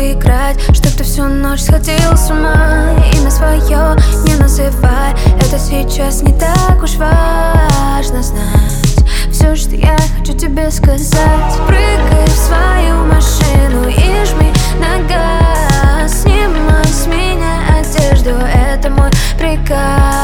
играть, чтоб ты всю ночь сходил с ума. Имя свое не называй, это сейчас не так уж важно знать. Все, что я хочу тебе сказать: прыгай в свою машину и жми на газ. Снимай с меня одежду, это мой приказ.